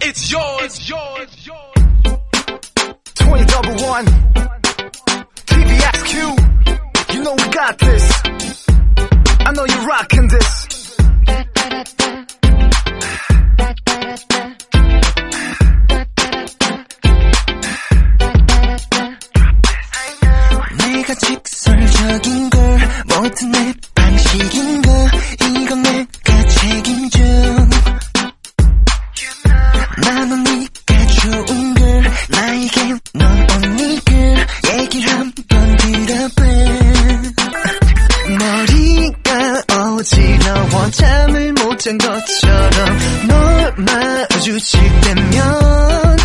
It's yours. 2011 TVXQ. You know we got this. I know you're rocking this. 내가 직설적인 걸 모든 내 방식인 거 이건 내가 책임져. 나는 네가 좋은 걸 나에겐 넌 언니 걸 얘기를 한번 들어봐. 머리가 어지러워 잠을 못 잔 것처럼 널 마주칠 때면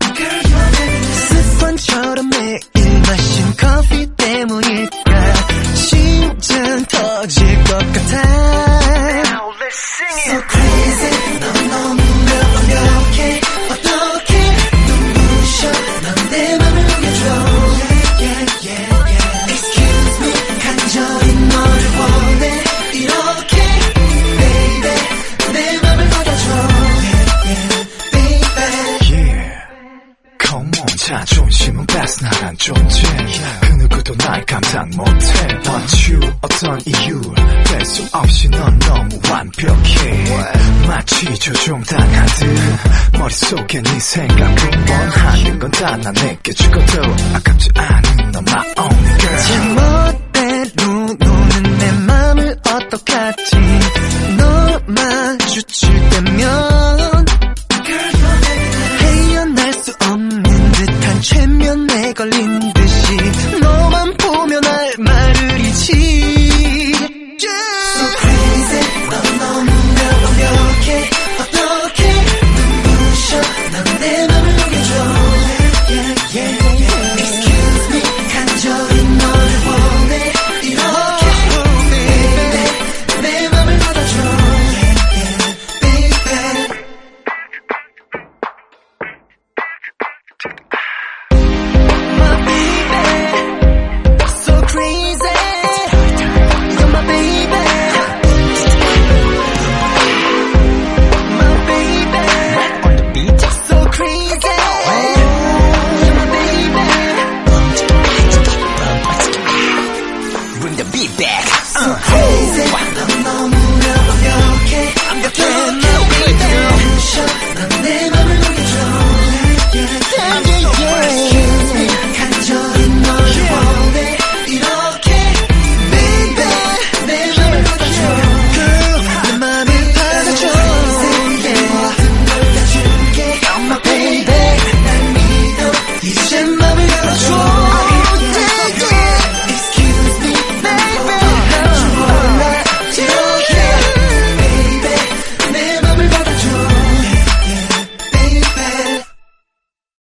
습관처럼 매일 마신 커피 때문일까 심장 터질 것 같아. So crazy 넌 너무 완벽해 어떻게 눈부셔 넌 내 맘을 녹여줘. Excuse me 간절히 너를 원해 이렇게 baby 내 맘을 녹여줘. Yeah, come on 자존심은 뺏어 나간 존재. 그 누구도 날 감당 못해. Want you 어떤 이유 뺄 수 없이 넌 너무 완벽해. 마치 조종당하듯 머릿속에 네 생각은 원하는 건 다 난 내게 주고도 아깝지 않은 넌 my only girl.